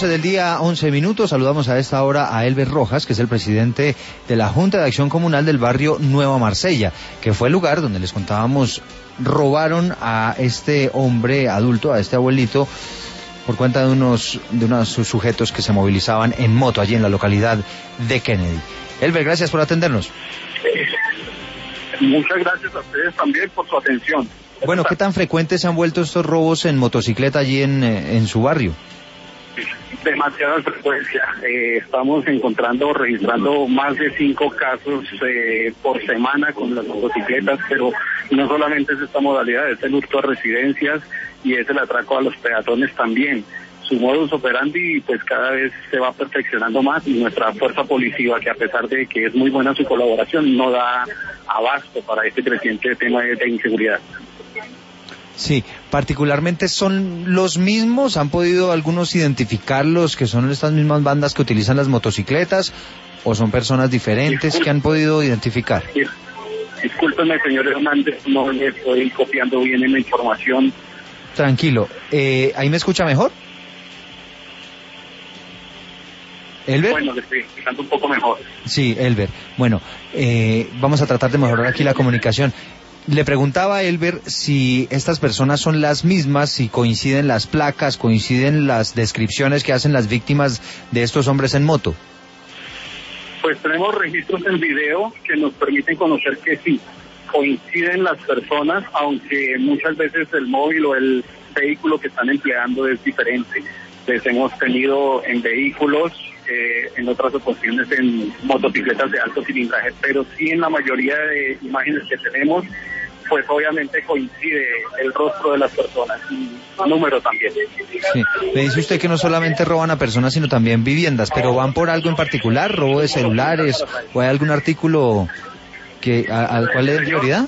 12 del día, 11 minutos. Saludamos a esta hora a Elber Rojas, que es el presidente de la Junta de Acción Comunal del barrio Nueva Marsella, que fue el lugar donde les contábamos, robaron a este hombre adulto, a este abuelito, por cuenta de unos sujetos que se movilizaban en moto allí en la localidad de Kennedy. Elber, gracias por atendernos. Muchas gracias a ustedes también por su atención. Bueno, ¿qué tan frecuentes se han vuelto estos robos en motocicleta allí en su barrio? Demasiada frecuencia. Estamos registrando más de 5 casos por semana con las motocicletas, pero no solamente es esta modalidad, es el hurto a residencias y es el atraco a los peatones también. Su modus operandi pues cada vez se va perfeccionando más, y nuestra fuerza policiva, que a pesar de que es muy buena su colaboración, no da abasto para este creciente tema de inseguridad. Sí, particularmente son los mismos. ¿Han podido algunos identificarlos, que son estas mismas bandas que utilizan las motocicletas, o son personas diferentes que han podido identificar? Discúlpeme, señor Hernández, no le estoy copiando bien en la información. Tranquilo, ¿ahí me escucha mejor? ¿Elber? Bueno, le estoy escuchando un poco mejor. Sí, Elber. Bueno, vamos a tratar de mejorar aquí la comunicación. Le preguntaba a Elber si estas personas son las mismas, si coinciden las placas, coinciden las descripciones que hacen las víctimas de estos hombres en moto. Pues tenemos registros en video que nos permiten conocer que sí, coinciden las personas, aunque muchas veces el móvil o el vehículo que están empleando es diferente. Les hemos tenido en vehículos, en otras ocasiones en motocicletas de alto cilindraje, pero sí en la mayoría de imágenes que tenemos, pues obviamente coincide el rostro de las personas y el número también. Sí. Me dice usted que no solamente roban a personas, sino también viviendas, pero ¿van por algo en particular? ¿Robo de celulares? ¿O hay algún artículo al cual le den prioridad?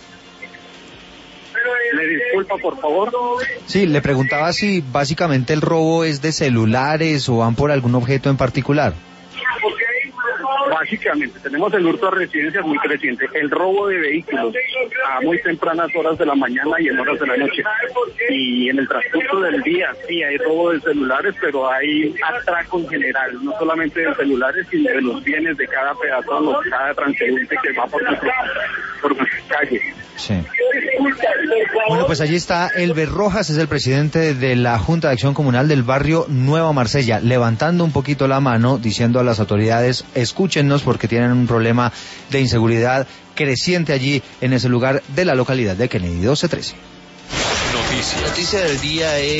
¿Me disculpa, por favor? Sí, le preguntaba si básicamente el robo es de celulares o van por algún objeto en particular. Básicamente, tenemos el hurto a residencias muy creciente, el robo de vehículos a muy tempranas horas de la mañana y en horas de la noche. Y en el transcurso del día, sí, hay robo de celulares, pero hay atraco en general, no solamente de celulares, sino de los bienes de cada peatón o cada transeúnte que va por su calle. Sí. Bueno, pues allí está Elber Rojas, es el presidente de la Junta de Acción Comunal del barrio Nueva Marsella, levantando un poquito la mano, diciendo a las autoridades, escúchennos porque tienen un problema de inseguridad creciente allí en ese lugar de la localidad de Kennedy. 12:13. Noticia del día es